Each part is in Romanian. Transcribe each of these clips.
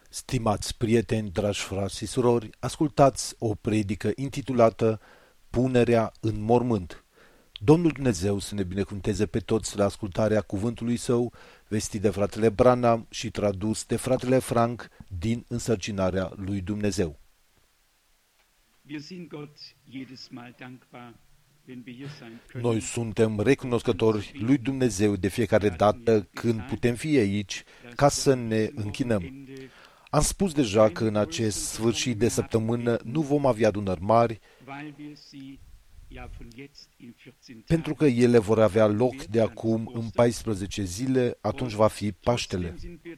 Stimați prieteni, dragi frați și surori, ascultați o predică intitulată Punerea în mormânt. Domnul Dumnezeu să ne binecuvânteze pe toți la ascultarea cuvântului Său, vestit de fratele Branham și tradus de fratele Frank din însărcinarea lui Dumnezeu. Noi suntem recunoscători lui Dumnezeu de fiecare dată când putem fi aici ca să ne închinăm. Am spus deja că în acest sfârșit de săptămână nu vom avea adunări mari, pentru că ele vor avea loc de acum în 14 zile, atunci va fi Paștele.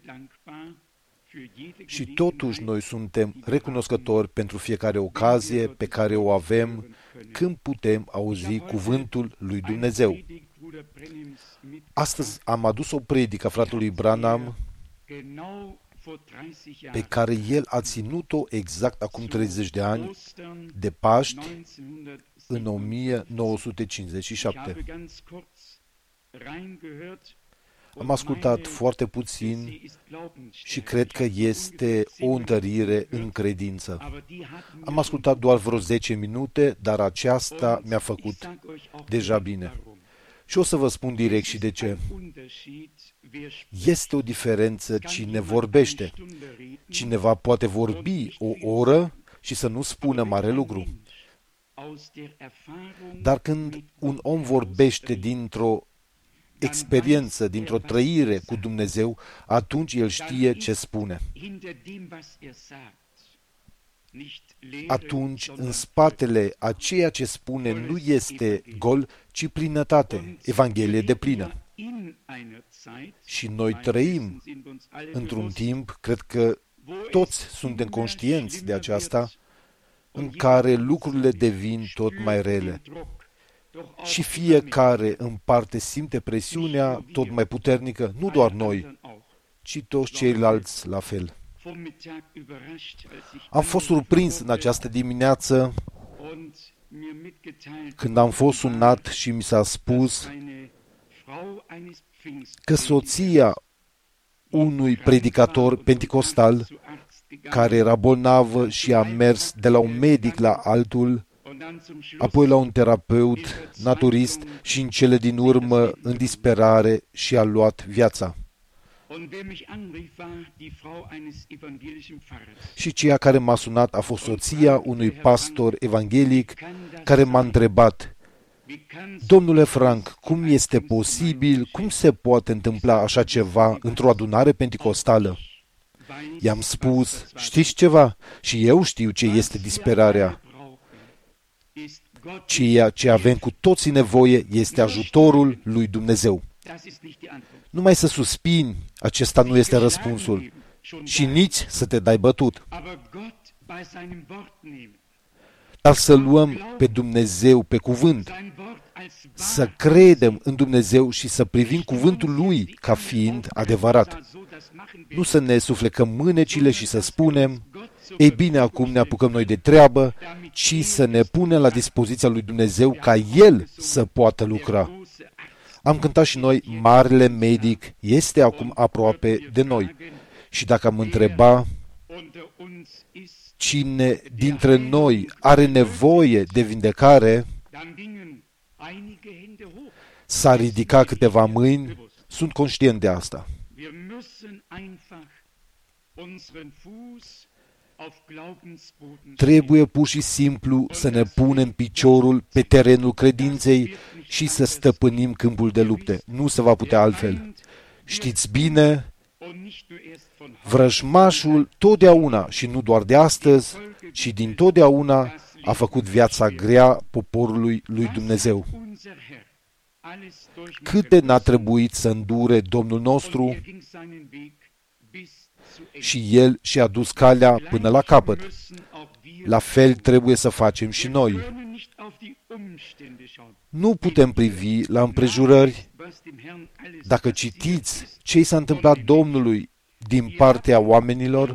Și totuși noi suntem recunoscători pentru fiecare ocazie pe care o avem când putem auzi cuvântul lui Dumnezeu. Astăzi am adus o predică a fratelui Branham pe care el a ținut-o exact acum 30 de ani, de Paști, în 1957. Am ascultat foarte puțin și cred că este o întărire în credință. Am ascultat doar vreo 10 minute, dar aceasta mi-a făcut deja bine. Și o să vă spun direct și de ce. Este o diferență cine vorbește. Cineva poate vorbi o oră și să nu spună mare lucru. Dar când un om vorbește dintr-o experiență, dintr-o trăire cu Dumnezeu, atunci el știe ce spune. Atunci, în spatele a ceea ce spune nu este gol, ci plinătate, Evanghelie de plină. Și noi trăim într-un timp, cred că toți suntem conștienți de aceasta, în care lucrurile devin tot mai rele. Și fiecare în parte simte presiunea tot mai puternică, nu doar noi, ci toți ceilalți la fel. Am fost surprins în această dimineață când am fost sunat și mi s-a spus că soția unui predicator penticostal care era bolnavă și a mers de la un medic la altul, apoi la un terapeut naturist și în cele din urmă în disperare și-a luat viața. Și ceea care m-a sunat a fost soția unui pastor evanghelic care m-a întrebat: Domnule Frank, cum este posibil, cum se poate întâmpla așa ceva într-o adunare penticostală? I-am spus: știți ceva? Și eu știu ce este disperarea. Ceea ce avem cu toții nevoie este ajutorul lui Dumnezeu. Numai să suspini, acesta nu este răspunsul. Și nici să te dai bătut. Dar să luăm pe Dumnezeu pe cuvânt. Să credem în Dumnezeu și să privim cuvântul Lui ca fiind adevărat. Nu să ne suflecăm mânecile și să spunem: ei bine, acum ne apucăm noi de treabă, ci să ne punem la dispoziția lui Dumnezeu ca El să poată lucra. Am cântat și noi: Marele Medic este acum aproape de noi. Și dacă am întreba cine dintre noi are nevoie de vindecare, s-ar ridica câteva mâini, sunt conștient de asta. Trebuie pur și simplu să ne punem piciorul pe terenul credinței și să stăpânim câmpul de lupte. Nu se va putea altfel. Știți bine, vrăjmașul totdeauna, și nu doar de astăzi, ci din totdeauna, a făcut viața grea poporului lui Dumnezeu. Câte n-a trebuit să îndure Domnul nostru și El și-a dus calea până la capăt. La fel trebuie să facem și noi. Nu putem privi la împrejurări. Dacă citiți ce s-a întâmplat Domnului din partea oamenilor,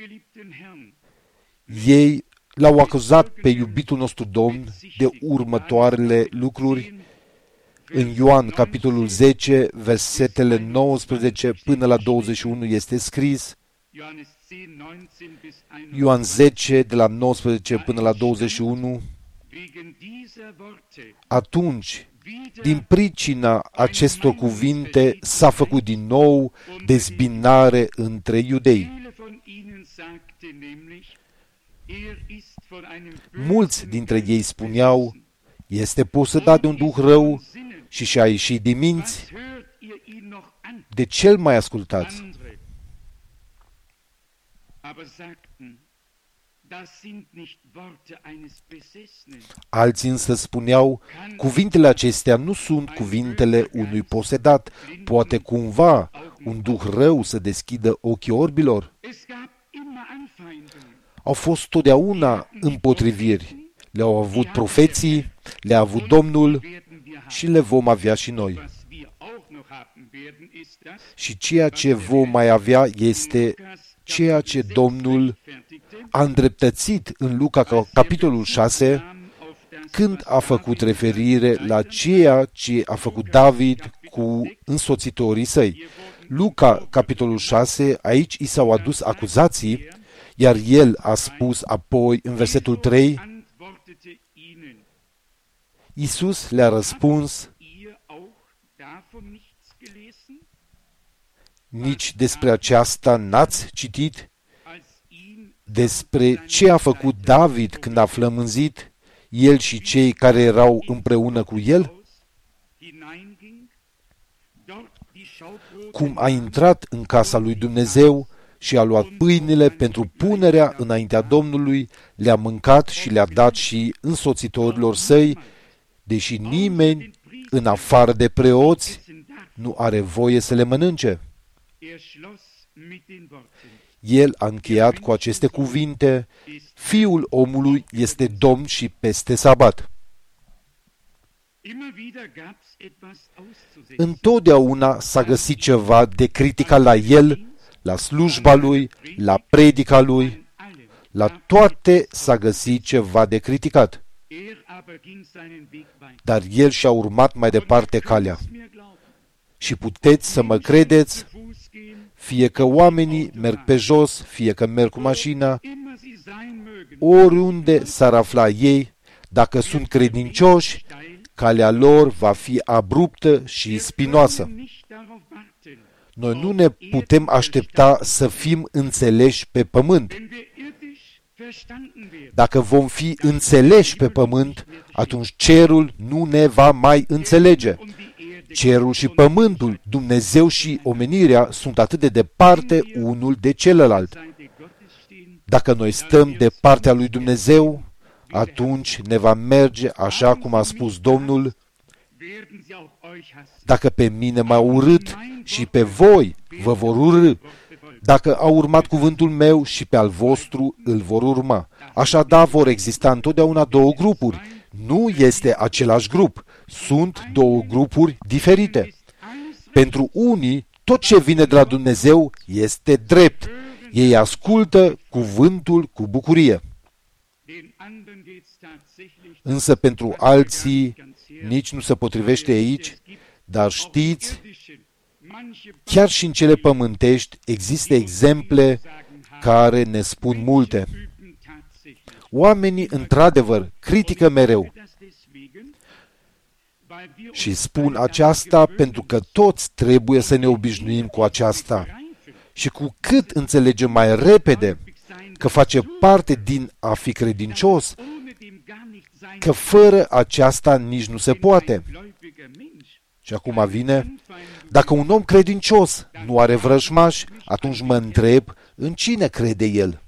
ei l-au acuzat pe iubitul nostru Domn de următoarele lucruri. În Ioan, capitolul 10, versetele 19 până la 21 este scris: Ioan 10, de la 19 până la 21, atunci, din pricina acestor cuvinte, s-a făcut din nou dezbinare între iudei. Mulți dintre ei spuneau, este posedat de un duh rău și și-a ieșit din minți. De ce îl mai ascultați? Alții însă spuneau, cuvintele acestea nu sunt cuvintele unui posedat. Poate cumva un duh rău să deschidă ochii orbilor? Au fost totdeauna împotriviri. Le-au avut profeții, le-a avut Domnul și le vom avea și noi. Și ceea ce vom mai avea este ceea ce Domnul a îndreptățit în Luca, capitolul 6, când a făcut referire la ceea ce a făcut David cu însoțitorii săi. Luca, capitolul 6, aici i s-au adus acuzații, iar el a spus apoi în versetul 3, Iisus le-a răspuns, nici despre aceasta n-ați citit? Despre ce a făcut David când a flămânzit, el și cei care erau împreună cu el? Cum a intrat în casa lui Dumnezeu și a luat pâinile pentru punerea înaintea Domnului, le-a mâncat și le-a dat și însoțitorilor săi, deși nimeni, în afară de preoți, nu are voie să le mănânce. El a încheiat cu aceste cuvinte, Fiul omului este Domn și peste sabat. Întotdeauna s-a găsit ceva de critică la el, la slujba lui, la predica lui, la toate s-a găsit ceva de criticat. Dar el și-a urmat mai departe calea. Și puteți să mă credeți, fie că oamenii merg pe jos, fie că merg cu mașina, oriunde s-ar afla ei, dacă sunt credincioși, calea lor va fi abruptă și spinoasă. Noi nu ne putem aștepta să fim înțeleși pe pământ. Dacă vom fi înțeleși pe pământ, atunci cerul nu ne va mai înțelege. Cerul și pământul, Dumnezeu și omenirea sunt atât de departe unul de celălalt. Dacă noi stăm de partea lui Dumnezeu, atunci ne va merge așa cum a spus Domnul, dacă pe mine m-au urât și pe voi vă vor urâ, dacă au urmat cuvântul meu și pe al vostru îl vor urma. Așadar vor exista întotdeauna două grupuri. Nu este același grup, sunt două grupuri diferite. Pentru unii, tot ce vine de la Dumnezeu este drept. Ei ascultă cuvântul cu bucurie. Însă pentru alții nici nu se potrivește aici, dar știți, chiar și în cele pământești există exemple care ne spun multe. Oamenii, într-adevăr, critică mereu. Și spun aceasta pentru că toți trebuie să ne obișnuim cu aceasta. Și cu cât înțelegem mai repede că face parte din a fi credincios, că fără aceasta nici nu se poate. Și acum vine, dacă un om credincios nu are vrăjmași, atunci mă întreb în cine crede el.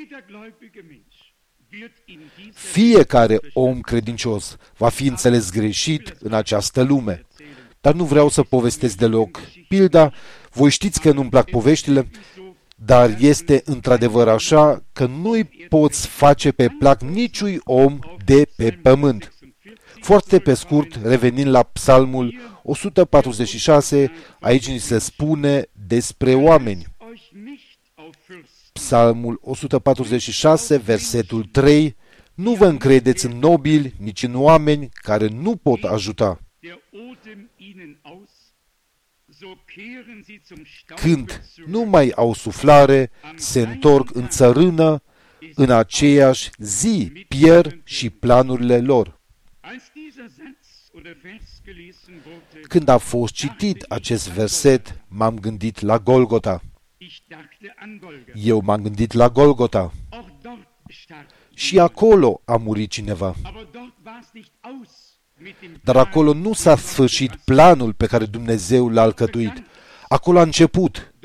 Fiecare om credincios va fi înțeles greșit în această lume. Dar nu vreau să povestesc deloc pilda, voi știți că nu-mi plac poveștile, dar este într-adevăr așa că nu-i poți face pe plac niciui om de pe pământ. Foarte pe scurt, revenind la Psalmul 146, aici ni se spune despre oameni. Psalmul 146, versetul 3, nu vă încredeți în nobili, nici în oameni care nu pot ajuta. Când nu mai au suflare, se întorc în țărână, în aceeași zi pierd și planurile lor. Când a fost citit acest verset, m-am gândit la Golgota. Eu m-am gândit la Golgota. Și acolo a murit cineva. Dar acolo nu s-a sfârșit planul pe care Dumnezeu l-a alcătuit. Acolo a început.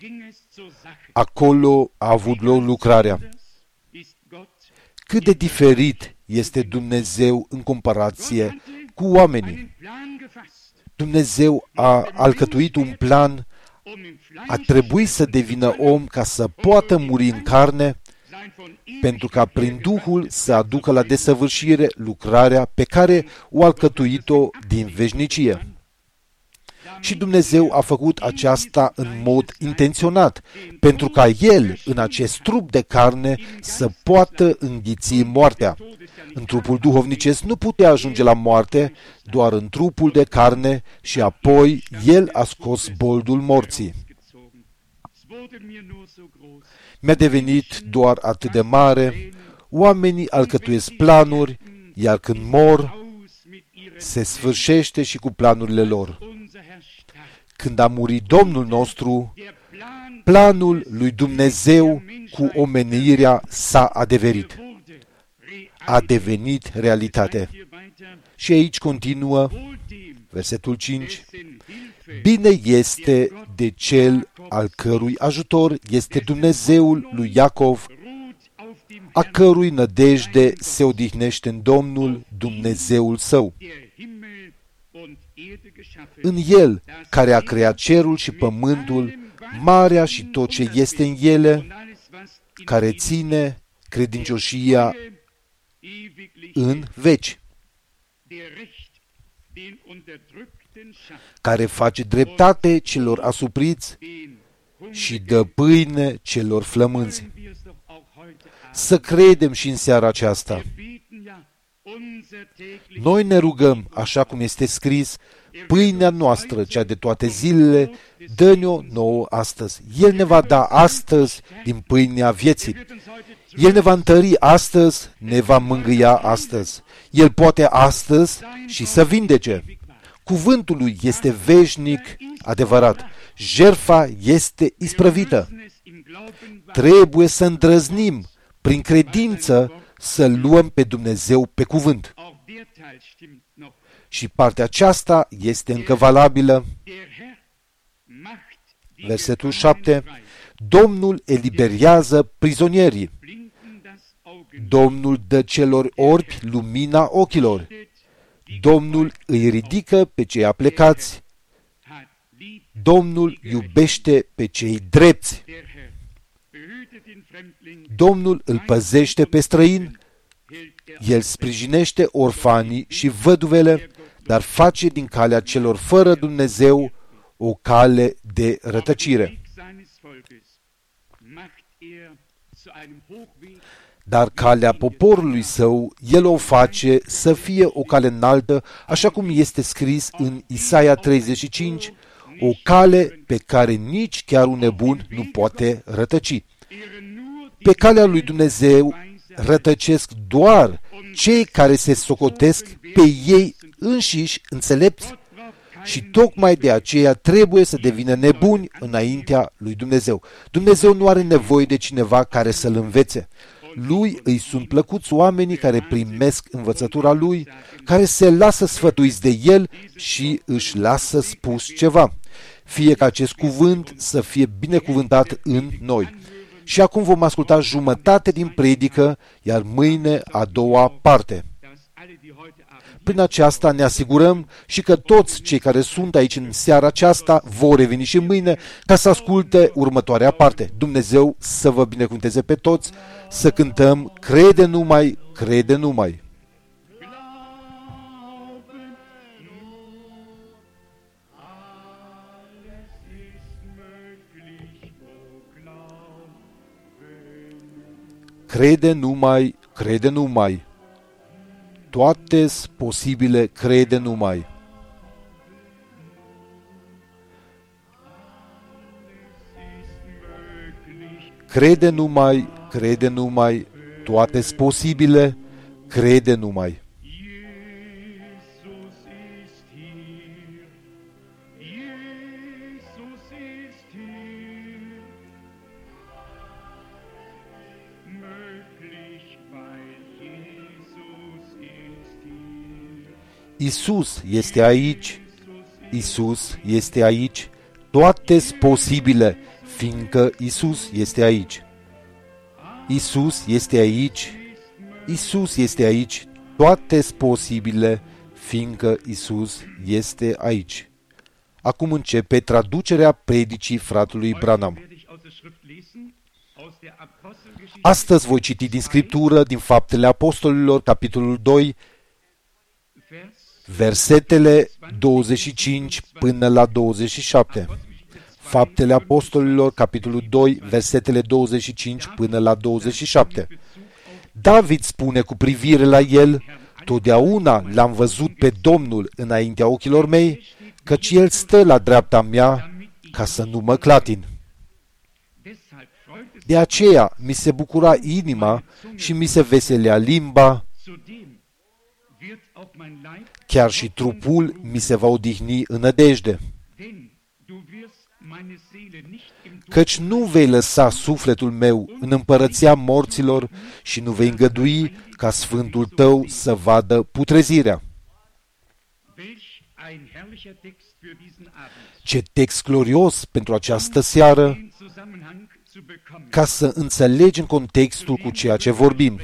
Acolo a avut loc lucrarea. Cât de diferit este Dumnezeu în comparație cu oamenii. Dumnezeu a alcătuit un plan, a trebuit să devină om ca să poată muri în carne, pentru ca prin Duhul să aducă la desăvârșire lucrarea pe care o alcătuit-o din veșnicie. Și Dumnezeu a făcut aceasta în mod intenționat, pentru ca El, în acest trup de carne, să poată înghiți moartea. În trupul duhovnicesc nu putea ajunge la moarte, doar în trupul de carne, și apoi El a scos boldul morții. Mi-a devenit doar atât de mare, oamenii alcătuiesc planuri, iar când mor, se sfârșește și cu planurile lor. Când a murit Domnul nostru, planul lui Dumnezeu cu omenirea s-a adeverit. A devenit realitate. Și aici continuă versetul 5. Bine este de cel al cărui ajutor este Dumnezeul lui Iacov, a cărui nădejde se odihnește în Domnul, Dumnezeul său. În El, care a creat cerul și pământul, marea și tot ce este în ele, care ține credincioșia în veci, care face dreptate celor asupriți și dă pâine celor flămânzi. Să credem și în seara aceasta. Noi ne rugăm, așa cum este scris, pâinea noastră, cea de toate zilele, dă-ne-o nouă astăzi. El ne va da astăzi din pâinea vieții. El ne va întări astăzi, ne va mângâia astăzi. El poate astăzi și să vindece. Cuvântul lui este veșnic, adevărat. Jertfa este isprăvită. Trebuie să îndrăznim, prin credință, să luăm pe Dumnezeu pe cuvânt. Și partea aceasta este încă valabilă. Versetul 7. Domnul eliberează prizonierii. Domnul dă celor orbi lumina ochilor. Domnul îi ridică pe cei aplecați. Domnul iubește pe cei drepți. Domnul îl păzește pe străin. El sprijinește orfanii și văduvele, dar face din calea celor fără Dumnezeu o cale de rătăcire. Dar calea poporului său, el o face să fie o cale înaltă, așa cum este scris în Isaia 35, o cale pe care nici chiar un nebun nu poate rătăci. Pe calea lui Dumnezeu rătăcesc doar cei care se socotesc pe ei înșiși înțelepți și tocmai de aceea trebuie să devină nebuni înaintea lui Dumnezeu. Dumnezeu nu are nevoie de cineva care să-l învețe. Lui îi sunt plăcuți oamenii care primesc învățătura lui, care se lasă sfătuiți de el și își lasă spus ceva. Fie ca acest cuvânt să fie binecuvântat în noi. Și acum vom asculta jumătate din predică, iar mâine a doua parte. Prin aceasta ne asigurăm și că toți cei care sunt aici în seara aceasta vor reveni și mâine ca să asculte următoarea parte. Dumnezeu să vă binecuvânteze pe toți, să cântăm Crede numai, crede numai. Crede numai, crede numai. Toate-s posibile, crede numai. crede numai, toate-s posibile, crede numai. Jesus ist hier. Jesus ist hier. Möglich, weil Jesus ist hier. Isus este aici, Isus este aici, toate-s posibile, fiindcă Isus este aici. Isus este aici, Isus este aici, toate-s posibile, fiindcă Isus este aici. Acum începe traducerea predicii fratelui Branham. Astăzi voi citi din Scriptură, din Faptele Apostolilor, capitolul 2, versetele 25 până la 27. Faptele Apostolilor, capitolul 2, versetele 25 până la 27. David spune cu privire la el: totdeauna l-am văzut pe Domnul înaintea ochilor mei, căci el stă la dreapta mea ca să nu mă clatin. De aceea mi se bucura inima și mi se veselea limba, chiar și trupul mi se va odihni în nădejde. Căci nu vei lăsa sufletul meu în împărăția morților și nu vei îngădui ca sfântul tău să vadă putrezirea. Ce text glorios pentru această seară, ca să înțelegem contextul cu ceea ce vorbim.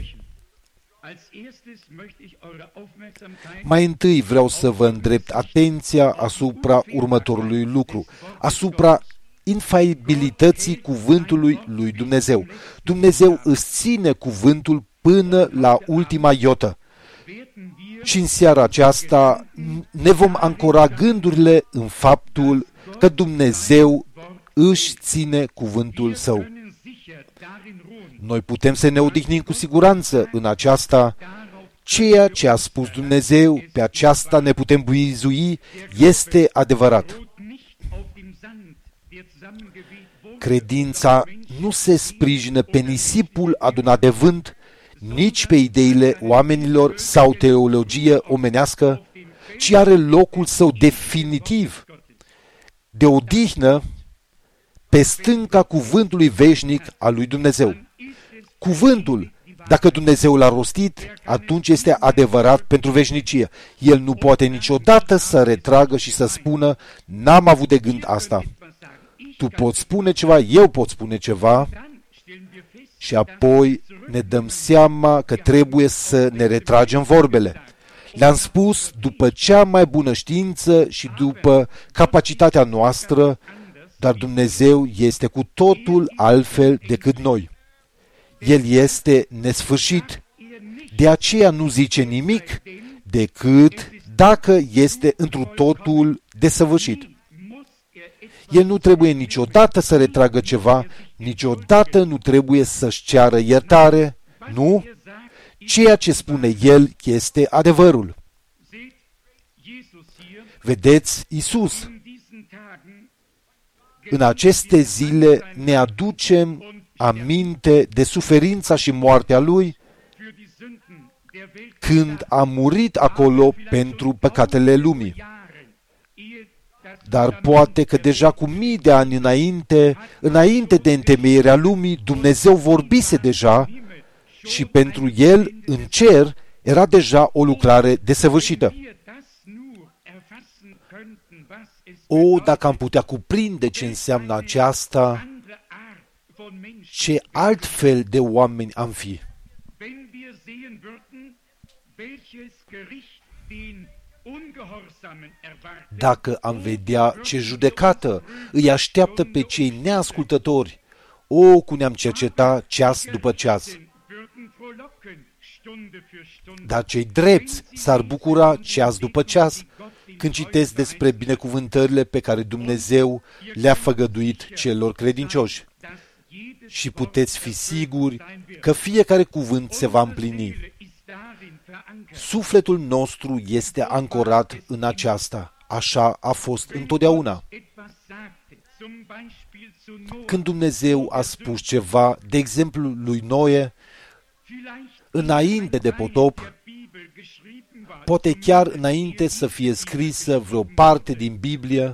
Mai întâi vreau să vă îndrept atenția asupra următorului lucru, asupra infailibilității cuvântului lui Dumnezeu. Dumnezeu îți ține cuvântul până la ultima iotă. Și în seara aceasta ne vom ancora gândurile în faptul că Dumnezeu își ține cuvântul său. Noi putem să ne odihnim cu siguranță în aceasta. Ceea ce a spus Dumnezeu, pe aceasta ne putem bizui, este adevărat. Credința nu se sprijină pe nisipul adunat de vânt, nici pe ideile oamenilor sau teologie omenească, ci are locul său definitiv de odihnă pe stânca cuvântului veșnic al lui Dumnezeu. Cuvântul, dacă Dumnezeu l-a rostit, atunci este adevărat pentru veșnicie. El nu poate niciodată să retragă și să spună: n-am avut de gând asta. Tu poți spune ceva, eu pot spune ceva, și apoi ne dăm seama că trebuie să ne retragem vorbele. Le-am spus după cea mai bună știință și după capacitatea noastră, dar Dumnezeu este cu totul altfel decât noi. El este nesfârșit. De aceea nu zice nimic decât dacă este întru totul desăvârșit. El nu trebuie niciodată să retragă ceva, niciodată nu trebuie să-și ceară iertare, nu? Ceea ce spune El este adevărul. Vedeți, Isus. În aceste zile ne aducem aminte de suferința și moartea Lui când a murit acolo pentru păcatele lumii. Dar poate că deja cu mii de ani înainte de întemeierea lumii, Dumnezeu vorbise deja și pentru El, în cer, era deja o lucrare desăvârșită. O, dacă am putea cuprinde ce înseamnă aceasta, ce altfel de oameni am fi. Dacă am vedea ce judecată îi așteaptă pe cei neascultători, o, cum ne-am cerceta ceas după ceas. Dar cei drepți s-ar bucura ceas după ceas când citesc despre binecuvântările pe care Dumnezeu le-a făgăduit celor credincioși. Și puteți fi siguri că fiecare cuvânt se va împlini. Sufletul nostru este ancorat în aceasta. Așa a fost întotdeauna. Când Dumnezeu a spus ceva, de exemplu lui Noe, înainte de potop, poate chiar înainte să fie scrisă vreo parte din Biblie,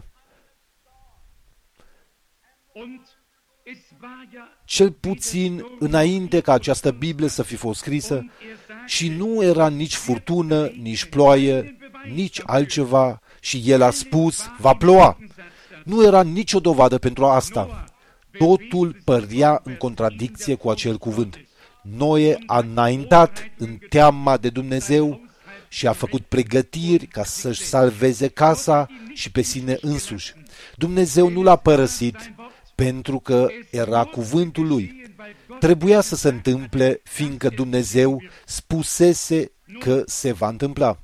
cel puțin înainte ca această Biblie să fi fost scrisă, și nu era nici furtună, nici ploaie, nici altceva, și el a spus, va ploua. Nu era nicio dovadă pentru asta. Totul părea în contradicție cu acel cuvânt. Noe a înaintat în teama de Dumnezeu și a făcut pregătiri ca să-și salveze casa și pe sine însuși. Dumnezeu nu l-a părăsit pentru că era cuvântul lui. Trebuia să se întâmple, fiindcă Dumnezeu spusese că se va întâmpla.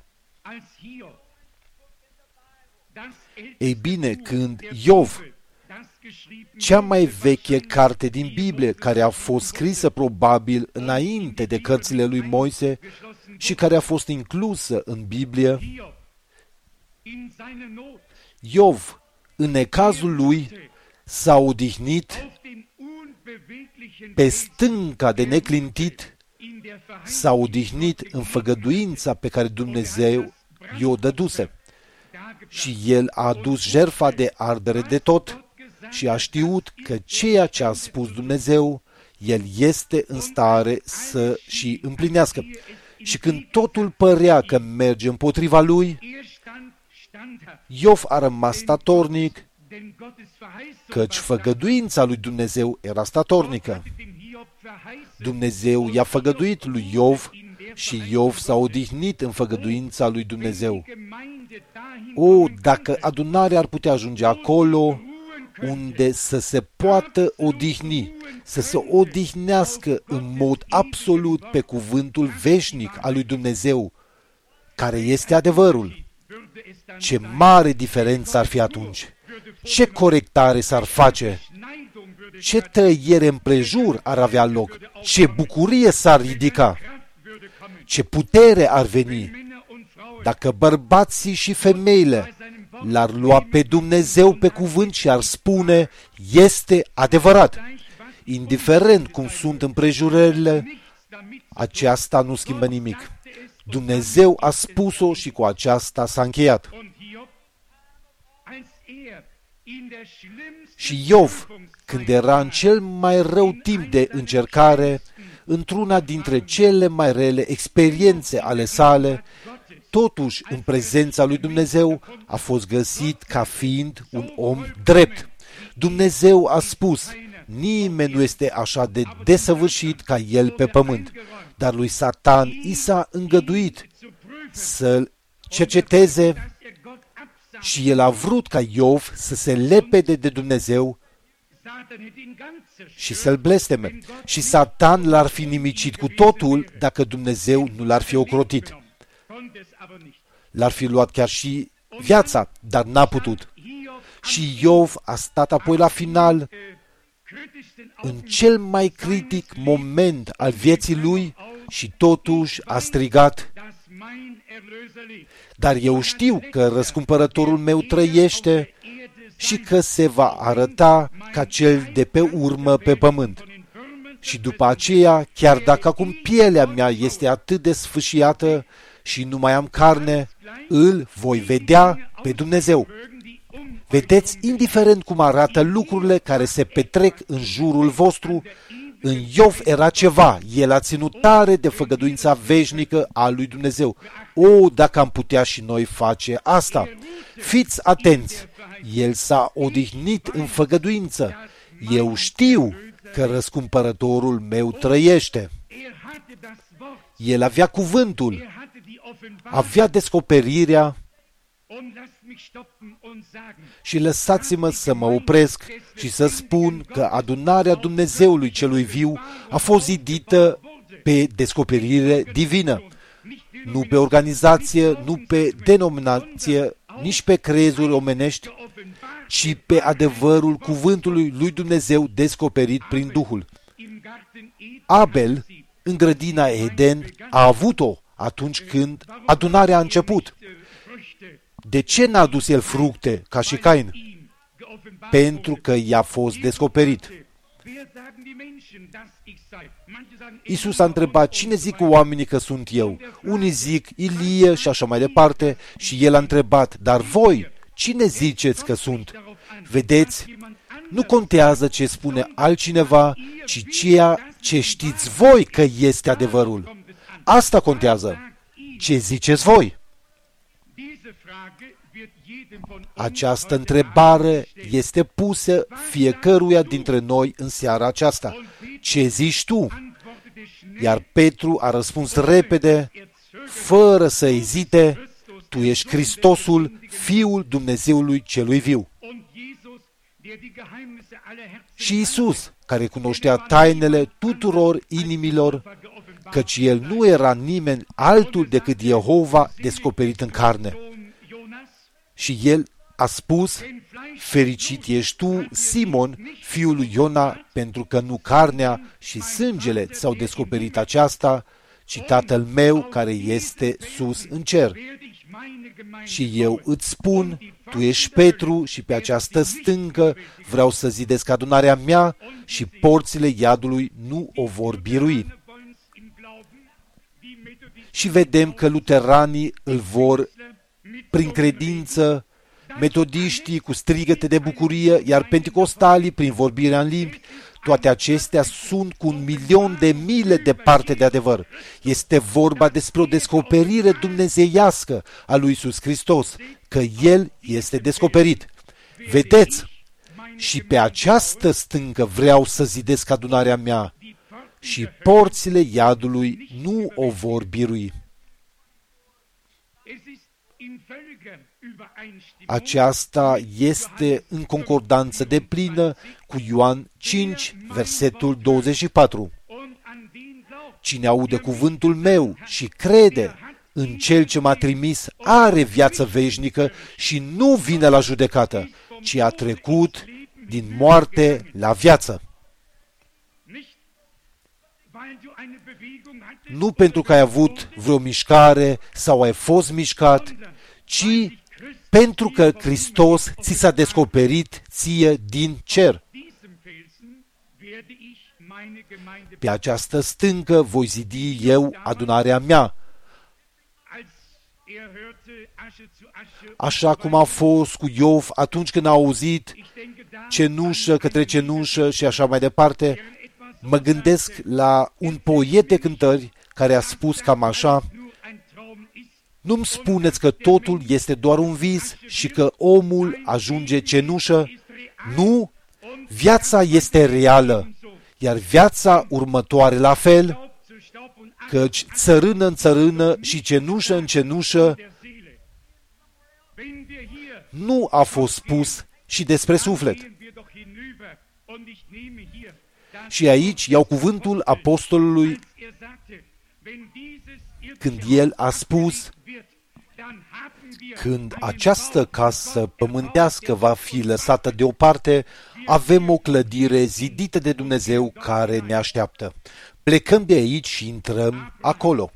Ei bine, când Iov, cea mai veche carte din Biblie, care a fost scrisă probabil înainte de cărțile lui Moise și care a fost inclusă în Biblie, Iov, în necazul lui, s-a odihnit pe stânca de neclintit, s-a odihnit în făgăduința pe care Dumnezeu i-o dăduse. Și el a adus jertfa de ardere de tot și a știut că ceea ce a spus Dumnezeu, el este în stare să și împlinească. Și când totul părea că merge împotriva lui, Iov a rămas statornic, căci făgăduința lui Dumnezeu era statornică. Dumnezeu i-a făgăduit lui Iov și Iov s-a odihnit în făgăduința lui Dumnezeu. O, dacă adunarea ar putea ajunge acolo unde să se poată odihni, să se odihnească în mod absolut pe cuvântul veșnic al lui Dumnezeu, care este adevărul. Ce mare diferență ar fi atunci! Ce corectare s-ar face! Ce tăiere împrejur ar avea loc! Ce bucurie s-ar ridica! Ce putere ar veni! Dacă bărbații și femeile l-ar lua pe Dumnezeu pe cuvânt și ar spune, este adevărat. Indiferent cum sunt împrejurările, aceasta nu schimbă nimic. Dumnezeu a spus-o și cu aceasta s-a încheiat. Și Iov, când era în cel mai rău timp de încercare, într-una dintre cele mai rele experiențe ale sale, totuși, în prezența lui Dumnezeu, a fost găsit ca fiind un om drept. Dumnezeu a spus, nimeni nu este așa de desăvârșit ca el pe pământ, dar lui Satan i s-a îngăduit să-l cerceteze și el a vrut ca Iov să se lepede de Dumnezeu și să-l blesteme. Și Satan l-ar fi nimicit cu totul dacă Dumnezeu nu l-ar fi ocrotit. L-ar fi luat chiar și viața, dar n-a putut. Și Iov a stat apoi la final, în cel mai critic moment al vieții lui, și totuși a strigat, dar eu știu că răscumpărătorul meu trăiește și că se va arăta ca cel de pe urmă pe pământ. Și după aceea, chiar dacă acum pielea mea este atât de sfâșiată și nu mai am carne, îl voi vedea pe Dumnezeu. Vedeți, indiferent cum arată lucrurile care se petrec în jurul vostru, în Iov era ceva. El a ținut tare de făgăduința veșnică a lui Dumnezeu. O, dacă am putea și noi face asta! Fiți atenți! El s-a odihnit în făgăduință. Eu știu că răscumpărătorul meu trăiește. El avea cuvântul, avea descoperirea. Și lăsați-mă să mă opresc și să spun că adunarea Dumnezeului celui viu a fost zidită pe descoperire divină, nu pe organizație, nu pe denominație, nici pe crezuri omenești, ci pe adevărul cuvântului lui Dumnezeu descoperit prin Duhul. Abel, în grădina Eden, a avut-o atunci când adunarea a început. De ce n-a adus el fructe ca și Cain? pentru că i-a fost descoperit. Iisus a întrebat, cine zic oamenii că sunt eu? Unii zic Ilie și așa mai departe, și el a întrebat, dar voi, cine ziceți că sunt? Vedeți, nu contează ce spune altcineva, ci ceea ce știți voi că este adevărul. Asta contează. Ce ziceți voi? Această întrebare este pusă fiecăruia dintre noi în seara aceasta. Ce zici tu? Iar Petru a răspuns repede, fără să ezite, tu ești Hristosul, Fiul Dumnezeului celui viu. Și Iisus, care cunoștea tainele tuturor inimilor, căci El nu era nimeni altul decât Jehova descoperit în carne. Și El a spus, fericit ești tu, Simon, fiul lui Iona, pentru că nu carnea și sângele ți-au descoperit aceasta, ci Tatăl meu care este sus în cer. Și eu îți spun, tu ești Petru și pe această stâncă vreau să zidesc adunarea mea și porțile iadului nu o vor birui. Și vedem că luteranii îl vor prin credință, metodiștii cu strigăte de bucurie, iar penticostalii prin vorbirea în limbi. Toate acestea sunt cu 1.000.000 departe de adevăr. Este vorba despre o descoperire dumnezeiască a lui Iisus Hristos, că El este descoperit. Vedeți, și pe această stâncă vreau să zidesc adunarea mea și porțile iadului nu o vor birui. Aceasta este în concordanță deplină cu Ioan 5, versetul 24. Cine aude cuvântul meu și crede în Cel ce m-a trimis are viață veșnică și nu vine la judecată, ci a trecut din moarte la viață. Nu pentru că ai avut vreo mișcare sau ai fost mișcat, ci pentru că Hristos ți s-a descoperit ție din cer. Pe această stâncă voi zidi eu adunarea mea. Așa cum a fost cu Iov atunci când a auzit cenușă către cenușă și așa mai departe, mă gândesc la un poet de cântări care a spus cam așa: nu-mi spuneți că totul este doar un vis și că omul ajunge cenușă. Nu, viața este reală, iar viața următoare la fel, căci țărână în țărână și cenușă în cenușă nu a fost spus și despre suflet. Și aici iau cuvântul apostolului când el a spus: când această casă pământească va fi lăsată deoparte, avem o clădire zidită de Dumnezeu care ne așteaptă. Plecăm de aici și intrăm acolo.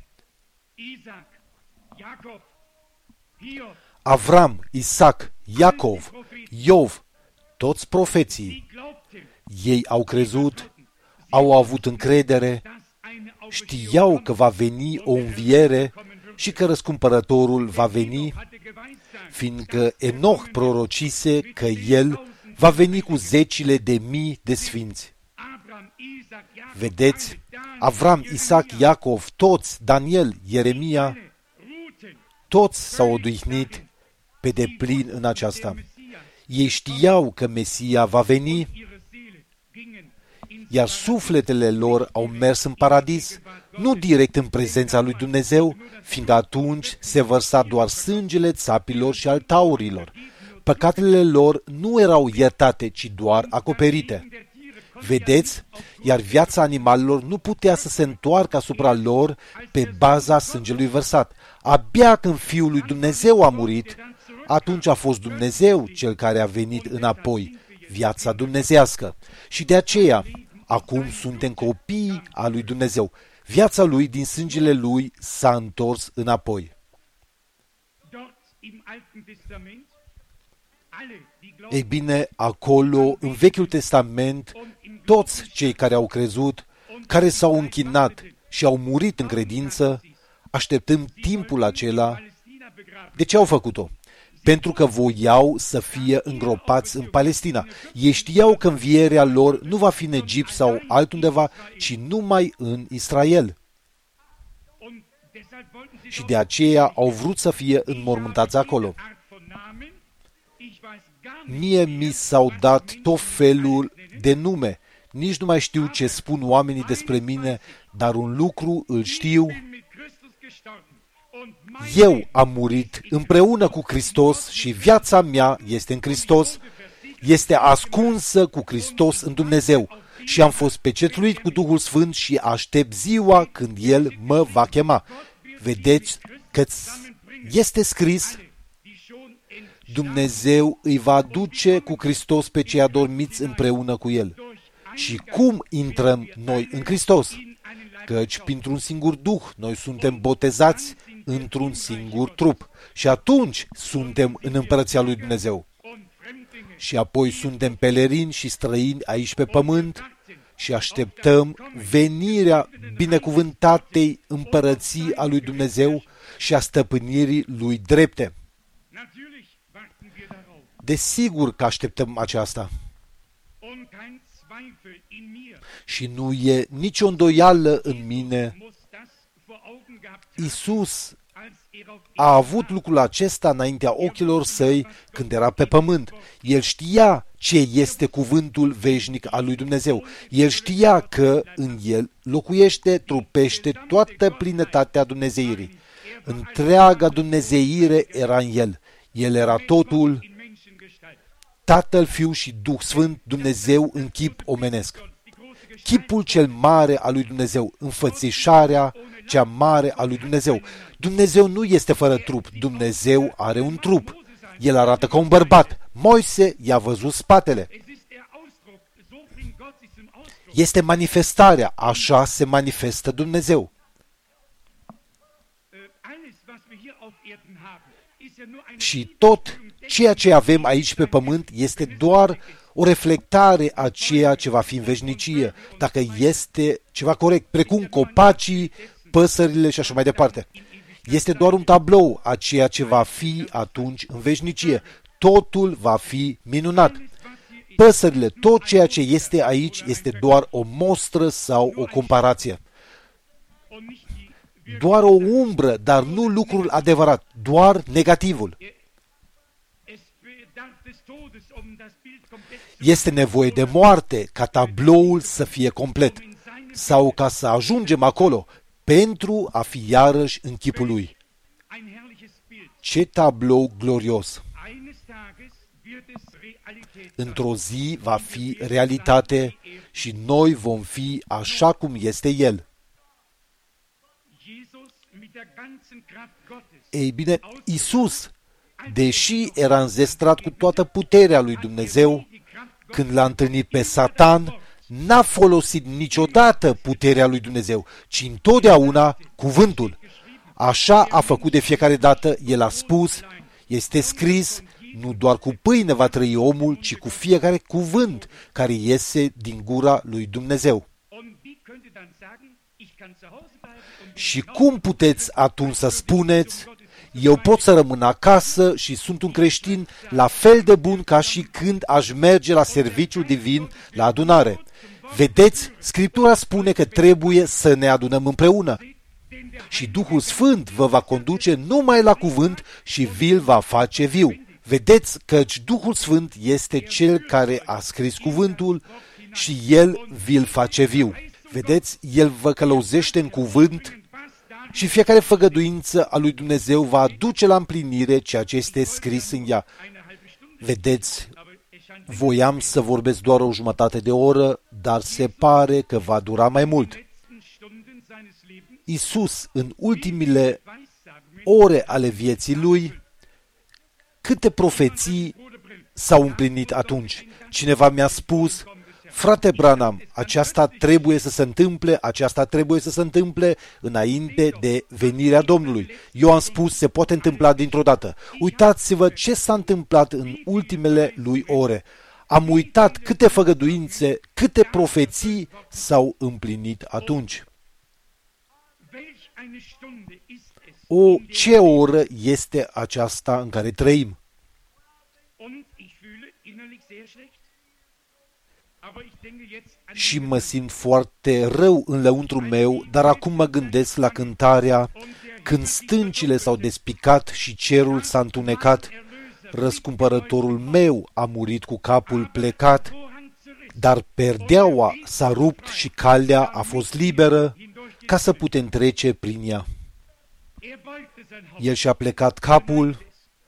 Avram, Isaac, Iacov, Iov, toți profeții, ei au crezut, au avut încredere, știau că va veni o înviere și că răscumpărătorul va veni, fiindcă Enoch prorocise că el va veni cu zecile de mii de sfinți. Vedeți, Avram, Isaac, Iacov, toți, Daniel, Ieremia, toți s-au odihnit pe deplin în aceasta. Ei știau că Mesia va veni, iar sufletele lor au mers în paradis, nu direct în prezența lui Dumnezeu, fiindcă atunci se vărsa doar sângele țapilor și al taurilor. Păcatele lor nu erau iertate, ci doar acoperite. Vedeți? Iar viața animalelor nu putea să se întoarcă asupra lor pe baza sângelui vărsat. Abia când Fiul lui Dumnezeu a murit, atunci a fost Dumnezeu cel care a venit înapoi, viața dumnezeiască. Și de aceea, acum suntem copii al lui Dumnezeu. Viața lui din sângele lui s-a întors înapoi. Ei bine, acolo, în Vechiul Testament, toți cei care au crezut, care s-au închinat și au murit în credință, așteptând timpul acela. De ce au făcut-o? Pentru că voiau să fie îngropați în Palestina. Ei știau că învierea lor nu va fi în Egipt sau altundeva, ci numai în Israel. Și de aceea au vrut să fie înmormântați acolo. Mie mi s-au dat tot felul de nume. Nici nu mai știu ce spun oamenii despre mine, dar un lucru îl știu. Eu am murit împreună cu Hristos și viața mea este în Hristos, este ascunsă cu Hristos în Dumnezeu și am fost pecetluit cu Duhul Sfânt și aștept ziua când El mă va chema. Vedeți că este scris, Dumnezeu îi va aduce cu Hristos pe cei adormiți împreună cu El. Și cum intrăm noi în Hristos? Căci printr-un singur Duh noi suntem botezați într-un singur trup. Și atunci suntem în împărăția lui Dumnezeu. Și apoi suntem pelerini și străini aici pe pământ și așteptăm venirea binecuvântatei împărății a lui Dumnezeu și a stăpânirii lui drepte. Desigur că așteptăm aceasta. Și nu e nicio îndoială în mine. Iisus a avut lucrul acesta înaintea ochilor săi când era pe pământ. El știa ce este cuvântul veșnic al lui Dumnezeu. El știa că în el locuiește, trupește toată plinătatea Dumnezeirii. Întreaga Dumnezeire era în el. El era totul, Tatăl, Fiul și Duh Sfânt, Dumnezeu în chip omenesc. Chipul cel mare al lui Dumnezeu, înfățișarea cea mare a lui Dumnezeu. Dumnezeu nu este fără trup, Dumnezeu are un trup. El arată ca un bărbat. Moise i-a văzut spatele. Este manifestarea, așa se manifestă Dumnezeu. Și tot ceea ce avem aici pe pământ este doar o reflectare a ceea ce va fi în veșnicie, dacă este ceva corect, precum copacii, păsările și așa mai departe. Este doar un tablou a ceea ce va fi atunci în veșnicie. Totul va fi minunat. Păsările, tot ceea ce este aici este doar o mostră sau o comparație. Doar o umbră, dar nu lucrul adevărat, doar negativul. Este nevoie de moarte ca tabloul să fie complet sau ca să ajungem acolo pentru a fi iarăși în chipul lui. Ce tablou glorios! Într-o zi va fi realitate și noi vom fi așa cum este El. Ei bine, Iisus, deși era înzestrat cu toată puterea lui Dumnezeu, când l-a întâlnit pe Satan, n-a folosit niciodată puterea lui Dumnezeu, ci întotdeauna cuvântul. Așa a făcut de fiecare dată. El a spus, este scris, nu doar cu pâine va trăi omul, ci cu fiecare cuvânt care iese din gura lui Dumnezeu. Și cum puteți atunci să spuneți, eu pot să rămân acasă și sunt un creștin la fel de bun ca și când aș merge la serviciul divin, la adunare? Vedeți, Scriptura spune că trebuie să ne adunăm împreună. Și Duhul Sfânt vă va conduce numai la cuvânt și vi-l va face viu. Vedeți căci Duhul Sfânt este Cel care a scris cuvântul și El vi-l face viu. Vedeți, El vă călăuzește în cuvânt și fiecare făgăduință a lui Dumnezeu va aduce la împlinire ceea ce este scris în ea. Vedeți, voiam să vorbesc doar o jumătate de oră, dar se pare că va dura mai mult. Iisus, în ultimile ore ale vieții Lui, câte profeții s-au împlinit atunci? Cineva mi-a spus, Frate Branham, aceasta trebuie să se întâmple înainte de venirea Domnului. Eu am spus, se poate întâmpla dintr-o dată. Uitați-vă ce s-a întâmplat în ultimele lui ore. Am uitat câte făgăduințe, câte profeții s-au împlinit atunci. Ce oră este aceasta în care trăim? Și mă simt foarte rău în lăuntru meu, dar acum mă gândesc la cântarea: când stâncile s-au despicat și cerul s-a întunecat, răscumpărătorul meu a murit cu capul plecat, dar perdeaua s-a rupt și calea a fost liberă ca să putem trece prin ea. El și-a plecat capul,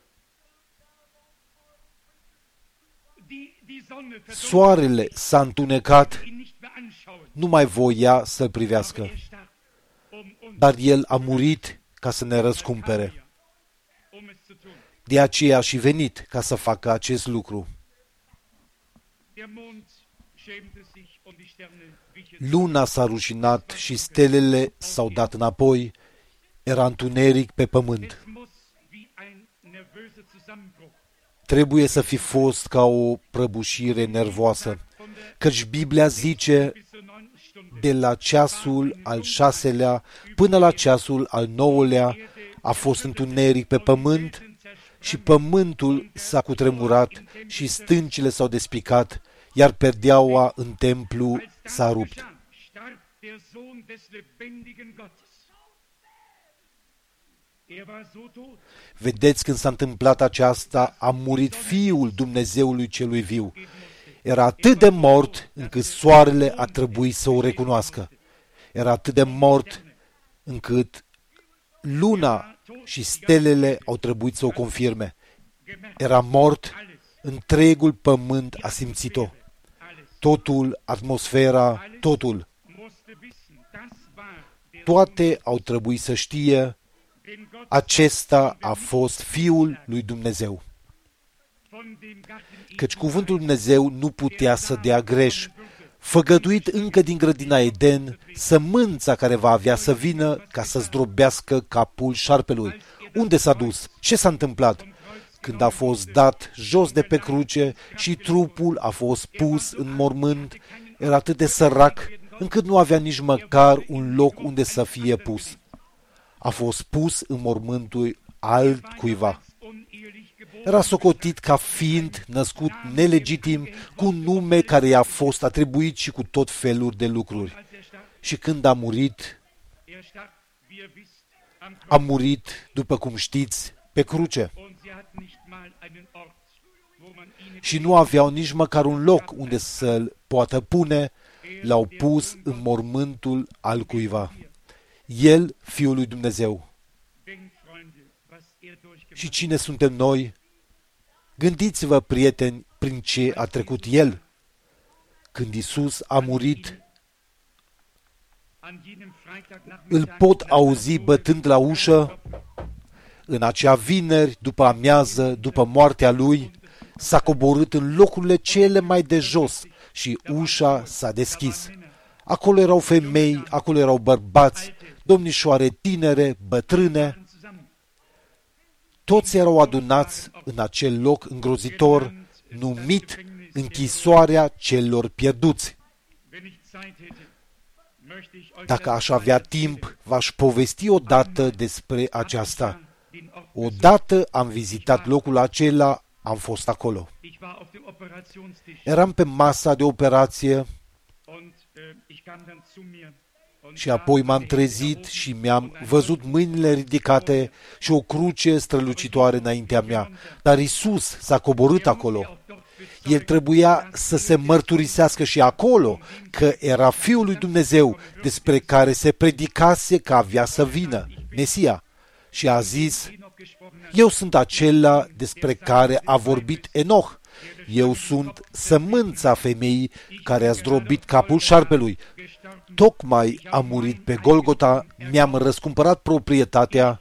soarele s-a întunecat, nu mai voia să-l privească, dar el a murit ca să ne răscumpere. De aceea a și venit ca să facă acest lucru. Luna s-a rușinat și stelele s-au dat înapoi, era întuneric pe pământ. Trebuie să fi fost ca o prăbușire nervoasă, căci Biblia zice: de la ceasul al 6-lea până la ceasul al 9-lea a fost întuneric pe pământ și pământul s-a cutremurat și stâncile s-au despicat, iar perdeaua în templu s-a rupt. Vedeți, când s-a întâmplat aceasta, a murit Fiul Dumnezeului celui viu. Era atât de mort încât soarele a trebuit să o recunoască. Era atât de mort încât luna și stelele au trebuit să o confirme. Era mort, întregul pământ a simțit-o. Totul, atmosfera, totul. Toate au trebuit să știe: acesta a fost Fiul lui Dumnezeu. Căci cuvântul Dumnezeu nu putea să dea greș. Făgăduit încă din grădina Eden, sămânța care va avea să vină ca să zdrobească capul șarpelui. Unde s-a dus? Ce s-a întâmplat? Când a fost dat jos de pe cruce și trupul a fost pus în mormânt, era atât de sărac încât nu avea nici măcar un loc unde să fie pus. A fost pus în mormântul altcuiva. Era socotit ca fiind născut nelegitim, cu un nume care i-a fost atribuit și cu tot felul de lucruri. Și când a murit, după cum știți, pe cruce. Și nu aveau nici măcar un loc unde să-l poată pune, l-au pus în mormântul altcuiva. El, Fiul lui Dumnezeu. Și cine suntem noi? Gândiți-vă, prieteni, prin ce a trecut El. Când Iisus a murit, îl pot auzi bătând la ușă. În acea vineri, după amiază, după moartea Lui, s-a coborât în locurile cele mai de jos și ușa s-a deschis. Acolo erau femei, acolo erau bărbați, domnișoare tinere, bătrâne. Toți erau adunați în acel loc îngrozitor, numit închisoarea celor pierduți. Dacă aș avea timp, v-aș povesti odată despre aceasta. Odată am vizitat locul acela, am fost acolo. Eram pe masa de operație și apoi m-am trezit și mi-am văzut mâinile ridicate și o cruce strălucitoare înaintea mea. Dar Iisus s-a coborât acolo. El trebuia să se mărturisească și acolo că era Fiul lui Dumnezeu, despre care se predicase că avea să vină, Mesia. Și a zis: eu sunt acela despre care a vorbit Enoch. Eu sunt sămânța femeii care a zdrobit capul șarpelui. Tocmai am murit pe Golgota, mi-am răscumpărat proprietatea.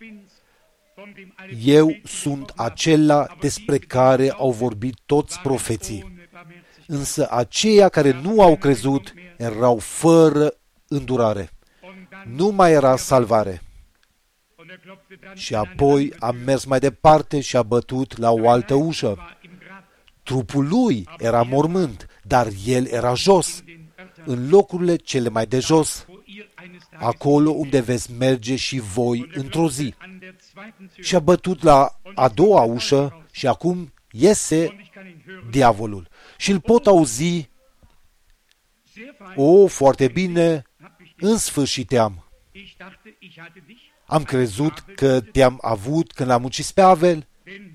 Eu sunt acela despre care au vorbit toți profeții. Însă aceia care nu au crezut erau fără îndurare. Nu mai era salvare. Și apoi a mers mai departe și a bătut la o altă ușă. Trupul lui era mormânt, dar el era jos, în locurile cele mai de jos, acolo unde veți merge și voi într-o zi. Și a bătut la a doua ușă și acum iese diavolul. Și îl pot auzi, foarte bine, în sfârșit te-am. Am crezut că te-am avut când l-am ucis pe Abel.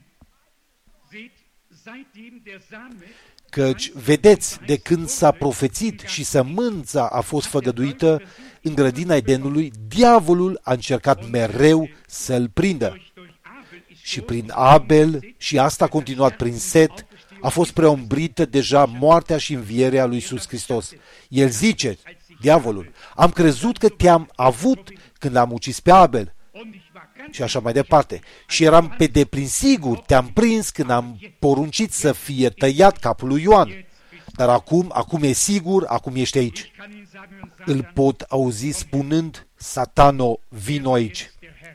Căci, vedeți, de când s-a profețit și sămânța a fost făgăduită în grădina Edenului, diavolul a încercat mereu să-l prindă. Și prin Abel, și asta a continuat prin Set, a fost preumbrită deja moartea și învierea lui Iisus Hristos. El zice, diavolul, am crezut că te-am avut când l-am ucis pe Abel. Și așa mai departe. Și eram pe deplin sigur, te-am prins când am poruncit să fie tăiat capul lui Ioan. Dar acum e sigur, acum ești aici. Îl pot auzi spunând, Satano, vino aici.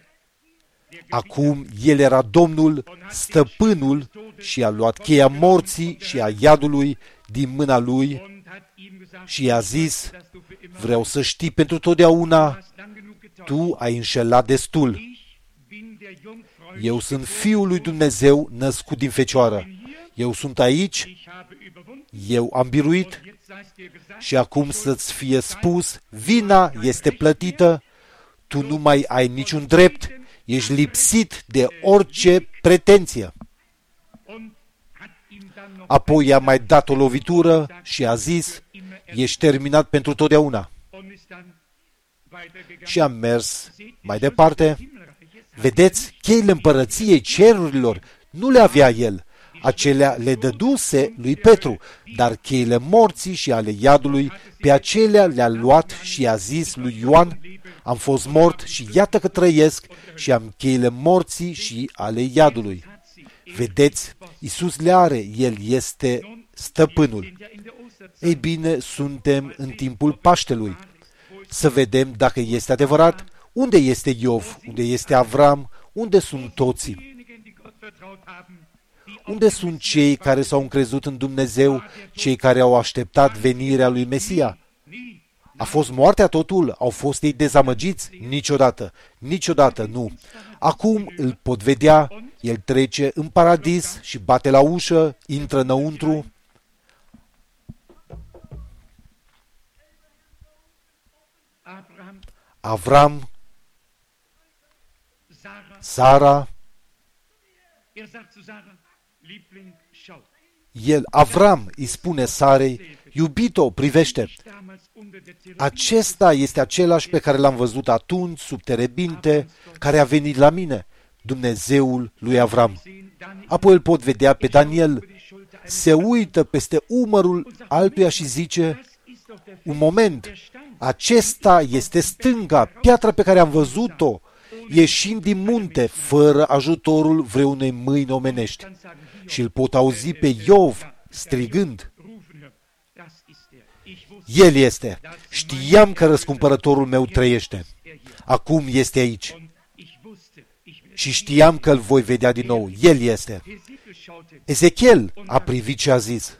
Acum el era Domnul, stăpânul și a luat cheia morții și a iadului din mâna lui și i-a zis, vreau să știi pentru totdeauna, tu ai înșelat destul. Eu sunt Fiul lui Dumnezeu născut din Fecioară. Eu sunt aici, eu am biruit și acum să-ți fie spus, vina este plătită, tu nu mai ai niciun drept, ești lipsit de orice pretenție. Apoi i-a mai dat o lovitură și a zis, ești terminat pentru totdeauna. Și a mers mai departe. Vedeți, cheile împărăției cerurilor nu le avea el. Acelea le dăduse lui Petru, dar cheile morții și ale iadului, pe acelea le-a luat și i-a zis lui Ioan, am fost mort și iată că trăiesc și am cheile morții și ale iadului. Vedeți, Iisus le are, El este stăpânul. Ei bine, suntem în timpul Paștelui. Să vedem dacă este adevărat. Unde este Iov? Unde este Avram? Unde sunt toții? Unde sunt cei care s-au încrezut în Dumnezeu, cei care au așteptat venirea lui Mesia? A fost moartea totul? Au fost ei dezamăgiți? Niciodată. Niciodată nu. Acum îl pot vedea, el trece în paradis și bate la ușă, intră înăuntru. Avram, Sara, Avram îi spune Sarei, iubito, privește, acesta este același pe care l-am văzut atunci sub terebinte, care a venit la mine, Dumnezeul lui Avram. Apoi îl pot vedea pe Daniel, se uită peste umărul altuia și zice, un moment, acesta este stânga, piatra pe care am văzut-o, ieșind din munte, fără ajutorul vreunei mâini omenești. Și îl pot auzi pe Iov strigând, El este, știam că răscumpărătorul meu trăiește, acum este aici. Și știam că îl voi vedea din nou, El este. Ezechiel a privit și a zis,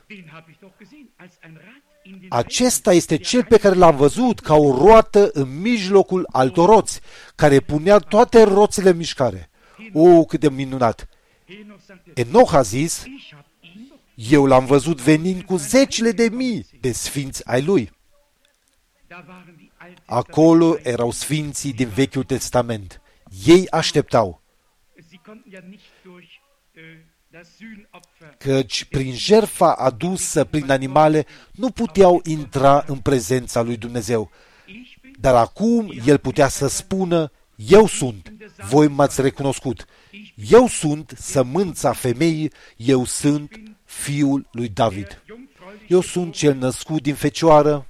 acesta este cel pe care l-am văzut ca o roată în mijlocul altor roți, care punea toate roțile în mișcare. Cât de minunat! Enoch a zis, eu l-am văzut venind cu zecile de mii de sfinți ai lui. Acolo erau sfinții din Vechiul Testament. Ei așteptau. Căci prin jertfa adusă prin animale nu puteau intra în prezența lui Dumnezeu. Dar acum el putea să spună, eu sunt, voi m-ați recunoscut. Eu sunt sămânța femeii, eu sunt fiul lui David. Eu sunt cel născut din Fecioară.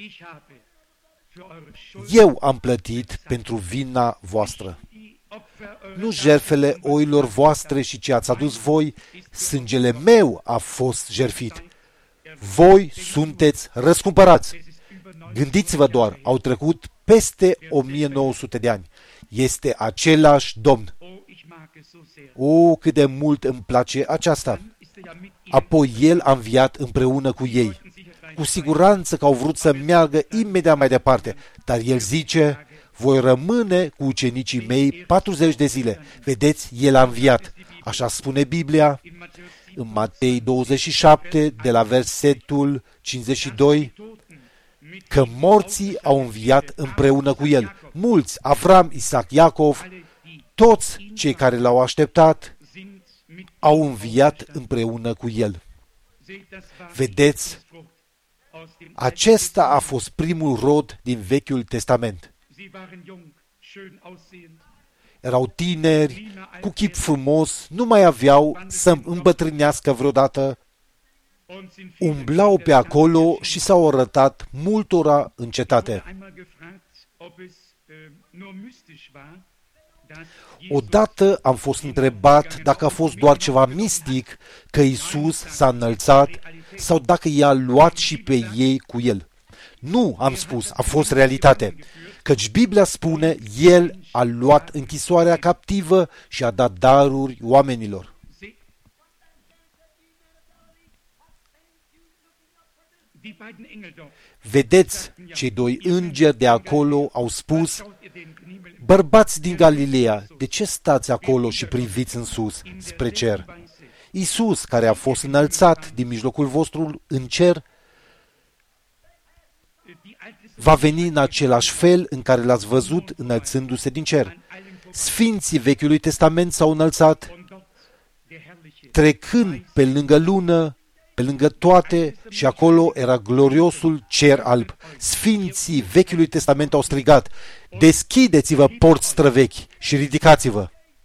Eu am plătit pentru vina voastră. Nu jertfele oilor voastre și ce ați adus voi, sângele meu a fost jertfit. Voi sunteți răscumpărați. Gândiți-vă doar, au trecut peste 1900 de ani. Este același Domn. O, cât de mult îmi place aceasta. Apoi El a înviat împreună cu ei. Cu siguranță că au vrut să meargă imediat mai departe, dar El zice, voi rămâne cu ucenicii mei 40 de zile. Vedeți, El a înviat. Așa spune Biblia în Matei 27, de la versetul 52, că morții au înviat împreună cu El. Mulți, Avram, Isaac, Iacov, toți cei care L-au așteptat, au înviat împreună cu El. Vedeți, acesta a fost primul rod din Vechiul Testament. Erau tineri, cu chip frumos, nu mai aveau să îmbătrânească vreodată, umblau pe acolo și s-au arătat multora în cetate. Odată am fost întrebat dacă a fost doar ceva mistic că Iisus s-a înălțat sau dacă i-a luat și pe ei cu El. Nu, am spus, a fost realitate, căci Biblia spune, El a luat închisoarea captivă și a dat daruri oamenilor. Vedeți, cei doi îngeri de acolo au spus, bărbați din Galileea, de ce stați acolo și priviți în sus, spre cer? Iisus, care a fost înălțat din mijlocul vostru în cer, va veni în același fel în care l-ați văzut înălțându-se din cer. Sfinții Vechiului Testament s-au înălțat, trecând pe lângă lună, pe lângă toate, și acolo era gloriosul cer alb. Sfinții Vechiului Testament au strigat, deschideți-vă, porți străvechi, și ridicați-vă.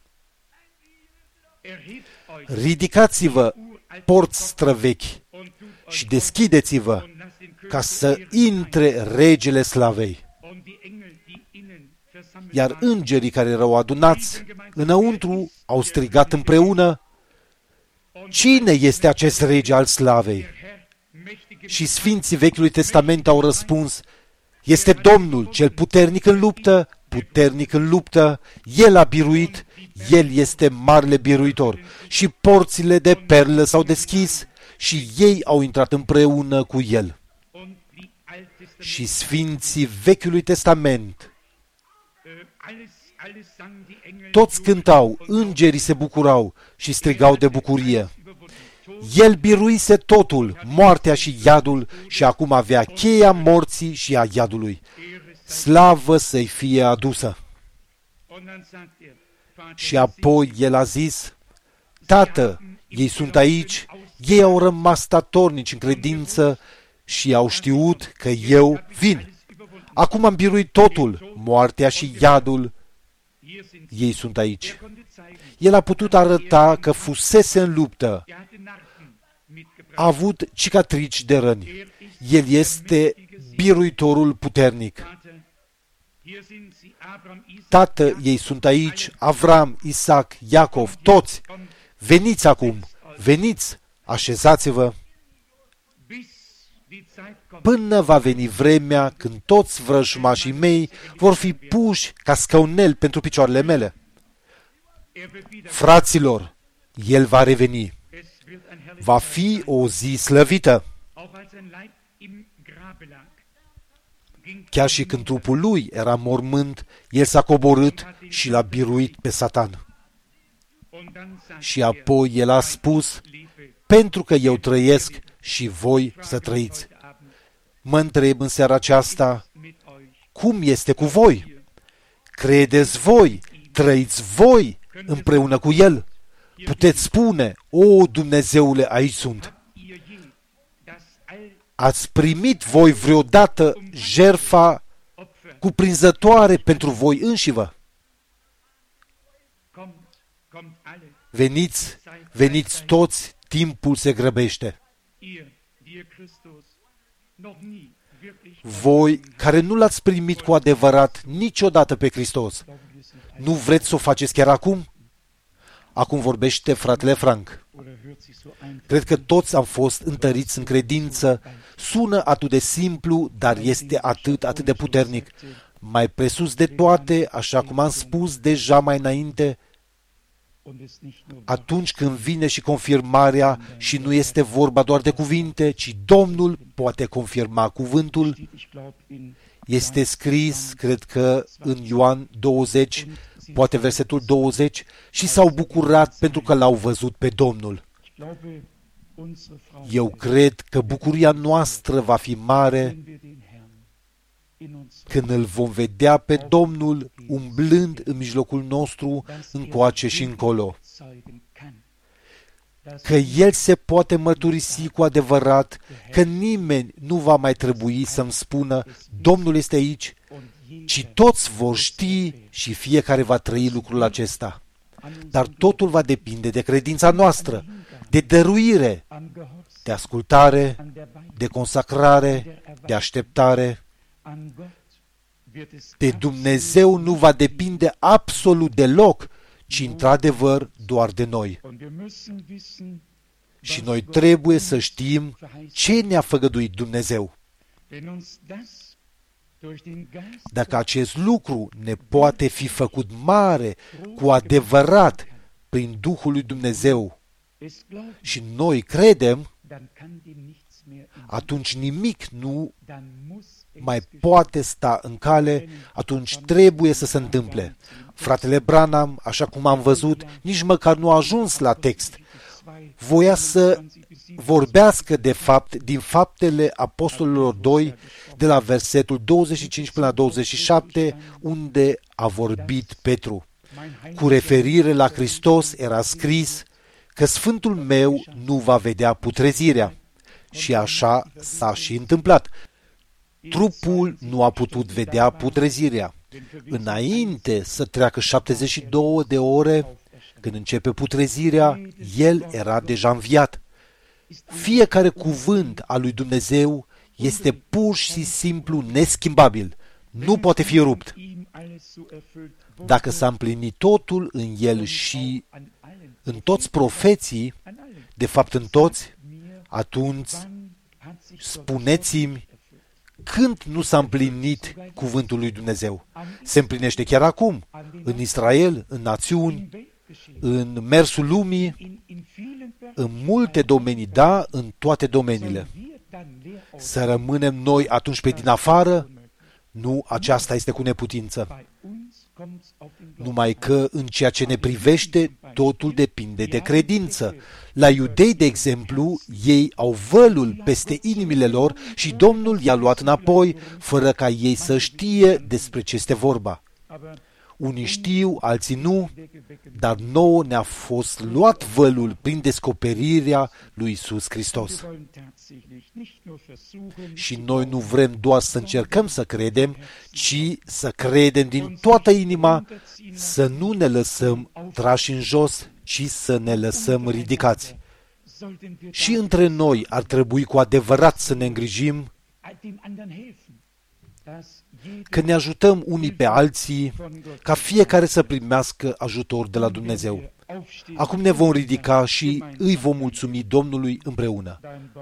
Ridicați-vă, porți străvechi, și deschideți-vă, ca să intre regele slavei. Iar îngerii care erau adunați înăuntru au strigat împreună, cine este acest rege al slavei? Și sfinții Vechiului Testament au răspuns, este Domnul, cel puternic în luptă, puternic în luptă, El a biruit, El este marele biruitor. Și porțile de perlă s-au deschis și ei au intrat împreună cu El. Și sfinții Vechiului Testament toți cântau, îngerii se bucurau și strigau de bucurie. El biruise totul, moartea și iadul, și acum avea cheia morții și a iadului. Slavă să-i fie adusă! Și apoi El a zis, Tată, ei sunt aici, ei au rămas statornici în credință și au știut că eu vin. Acum am biruit totul, moartea și iadul, ei sunt aici. El a putut arăta că fusese în luptă, a avut cicatrici de răni. El este biruitorul puternic. Tată, ei sunt aici, Avram, Isaac, Iacov, toți. Veniți acum, veniți, așezați-vă, până va veni vremea când toți vrăjmașii mei vor fi puși ca scăunel pentru picioarele mele. Fraților, El va reveni. Va fi o zi slăvită. Chiar și când trupul lui era mormânt, El s-a coborât și l-a biruit pe Satan. Și apoi El a spus, pentru că eu trăiesc și voi să trăiți. Mă întreb în seara aceasta, cum este cu voi? Credeți voi? Trăiți voi împreună cu El? Puteți spune, o, Dumnezeule, aici sunt. Ați primit voi vreodată jertfa cuprinzătoare pentru voi înșivă? Veniți, veniți toți, timpul se grăbește. Voi care nu l-ați primit cu adevărat niciodată pe Hristos, nu vreți să o faceți chiar acum? Acum vorbește fratele Frank. Cred că toți am fost întăriți în credință. Sună atât de simplu, dar este atât de puternic. Mai presus de toate, așa cum am spus deja mai înainte, atunci când vine și confirmarea și nu este vorba doar de cuvinte, ci Domnul poate confirma cuvântul. Este scris, cred că în Ioan 20, poate versetul 20, și s-au bucurat pentru că l-au văzut pe Domnul. Eu cred că bucuria noastră va fi mare când îl vom vedea pe Domnul umblând în mijlocul nostru încoace și încolo. Că El se poate mărturisi cu adevărat, că nimeni nu va mai trebui să-mi spună Domnul este aici, ci toți vor ști și fiecare va trăi lucrul acesta. Dar totul va depinde de credința noastră, de dăruire, de ascultare, de consacrare, de așteptare. De Dumnezeu nu va depinde absolut deloc, ci într-adevăr doar de noi. Și noi trebuie să știm ce ne-a făgăduit Dumnezeu. Dacă acest lucru ne poate fi făcut mare cu adevărat prin Duhul lui Dumnezeu și noi credem, atunci nimic nu mai poate sta în cale, atunci trebuie să se întâmple. Fratele Branham, așa cum am văzut, nici măcar nu a ajuns la text. Voia să vorbească de fapt din Faptele Apostolilor 2, de la versetul 25 până la 27, unde a vorbit Petru. Cu referire la Hristos era scris că Sfântul meu nu va vedea putrezirea. Și așa s-a și întâmplat. Trupul nu a putut vedea putrezirea. Înainte să treacă 72 de ore, când începe putrezirea, el era deja înviat. Fiecare cuvânt al lui Dumnezeu este pur și simplu neschimbabil. Nu poate fi rupt. Dacă s-a împlinit totul în el și în toți profeții, de fapt în toți, atunci spuneți-mi când nu s-a împlinit cuvântul lui Dumnezeu. Se împlinește chiar acum, în Israel, în națiuni, în mersul lumii, în multe domenii, da, în toate domeniile. Să rămânem noi atunci pe din afară? Nu, aceasta este cu neputință. Numai că în ceea ce ne privește, totul depinde de credință. La iudei, de exemplu, ei au vălul peste inimile lor și Domnul i-a luat înapoi, fără ca ei să știe despre ce este vorba. Unii știu, alții nu, dar nouă ne-a fost luat vălul prin descoperirea lui Iisus Hristos. Și noi nu vrem doar să încercăm să credem, ci să credem din toată inima, să nu ne lăsăm trași în jos, ci să ne lăsăm ridicați. Și între noi ar trebui cu adevărat să ne îngrijim, că ne ajutăm unii pe alții, ca fiecare să primească ajutor de la Dumnezeu. Acum ne vom ridica și îi vom mulțumi Domnului împreună.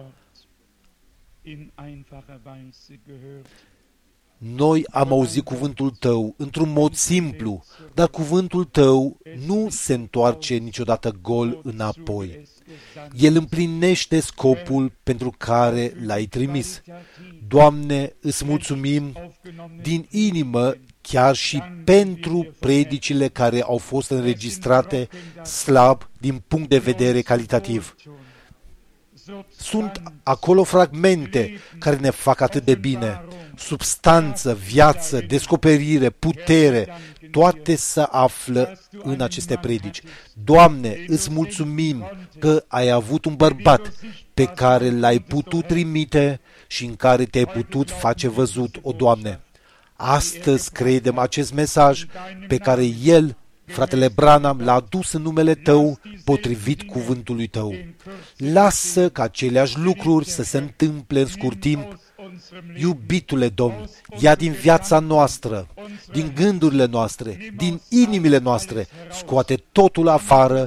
Noi am auzit cuvântul Tău într-un mod simplu, dar cuvântul Tău nu se întoarce niciodată gol înapoi. El împlinește scopul pentru care L-ai trimis. Doamne, îți mulțumim din inimă chiar și pentru predicile care au fost înregistrate slab din punct de vedere calitativ. Sunt acolo fragmente care ne fac atât de bine. Substanță, viață, descoperire, putere, toate se află în aceste predici. Doamne, îți mulțumim că ai avut un bărbat pe care l-ai putut trimite și în care te-ai putut face văzut, o Doamne. Astăzi credem acest mesaj pe care el, fratele Branham, l-a adus în numele Tău, potrivit cuvântului Tău. Lasă ca aceleași lucruri să se întâmple în scurt timp. Iubitule Domn, ia din viața noastră, din gândurile noastre, din inimile noastre, scoate totul afară,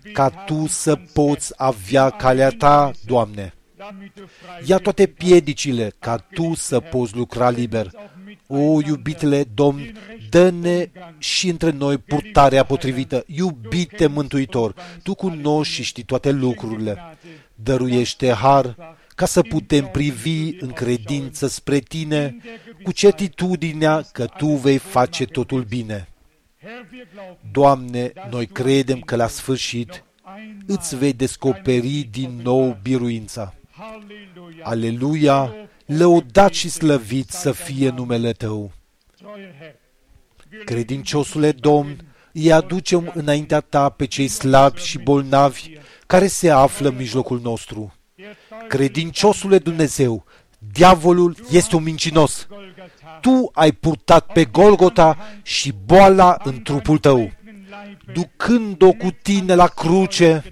ca Tu să poți avea calea Ta, Doamne. Ia toate piedicile ca Tu să poți lucra liber. O, iubitele Domn, dă-ne și între noi purtarea potrivită. Iubite Mântuitor, Tu cunoști și știi toate lucrurile. Dăruiește har ca să putem privi în credință spre Tine, cu certitudinea că Tu vei face totul bine. Doamne, noi credem că la sfârșit Îți vei descoperi din nou biruința. Aleluia! Lăudat și slăvit să fie numele Tău. Credinciosule Domn, îi aducem înaintea Ta pe cei slabi și bolnavi care se află în mijlocul nostru. Credinciosule Dumnezeu, diavolul este un mincinos. Tu ai purtat pe Golgota și boala în trupul Tău, ducând-o cu Tine la cruce,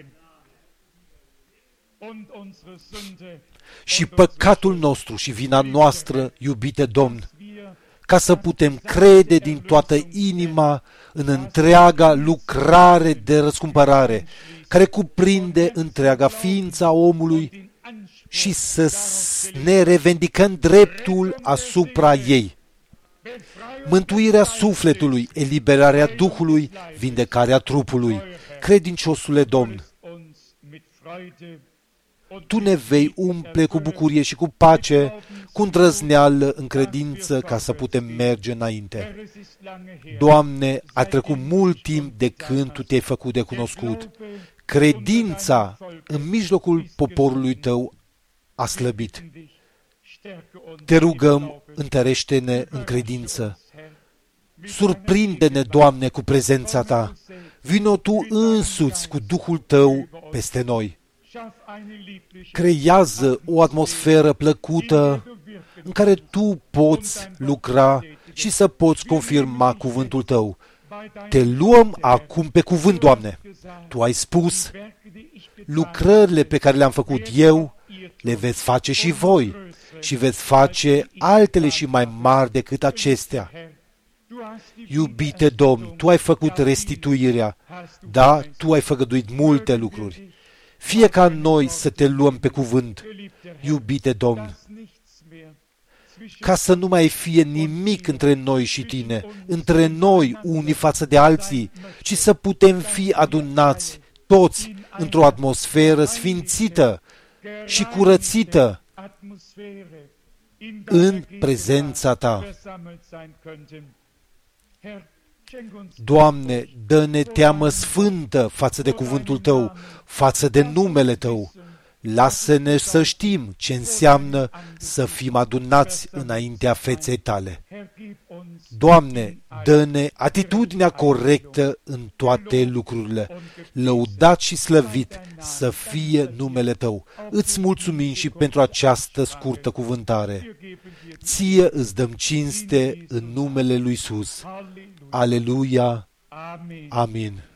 și păcatul nostru și vina noastră, iubite Domn, ca să putem crede din toată inima în întreaga lucrare de răscumpărare, care cuprinde întreaga ființa omului, și să ne revendicăm dreptul asupra ei. Mântuirea sufletului, eliberarea Duhului, vindecarea trupului. Credinciosule Domn, Tu ne vei umple cu bucurie și cu pace, cu îndrăzneală în credință, ca să putem merge înainte. Doamne, a trecut mult timp de când Tu Te-ai făcut de cunoscut. Credința în mijlocul poporului Tău a slăbit. Te rugăm, întărește-ne în credință. Surprinde-ne, Doamne, cu prezența Ta. Vino Tu însuți cu Duhul Tău peste noi. Creează o atmosferă plăcută în care Tu poți lucra și să poți confirma cuvântul Tău. Te luăm acum pe cuvânt, Doamne. Tu ai spus, lucrările pe care le-am făcut eu, le veți face și voi, și veți face altele și mai mari decât acestea. Iubite Domn, Tu ai făcut restituirea, da, Tu ai făgăduit multe lucruri. Fie ca noi să Te luăm pe cuvânt, iubite Domn, ca să nu mai fie nimic între noi și Tine, între noi unii față de alții, ci să putem fi adunați toți într-o atmosferă sfințită și curățită în prezența Ta. Doamne, dă-ne teamă sfântă față de cuvântul Tău, față de numele Tău. Lasă-ne să știm ce înseamnă să fim adunați înaintea feței Tale. Doamne, dă-ne atitudinea corectă în toate lucrurile. Lăudat și slăvit să fie numele Tău. Îți mulțumim și pentru această scurtă cuvântare. Ție îți dăm cinste în numele lui Iisus. Aleluia! Amin!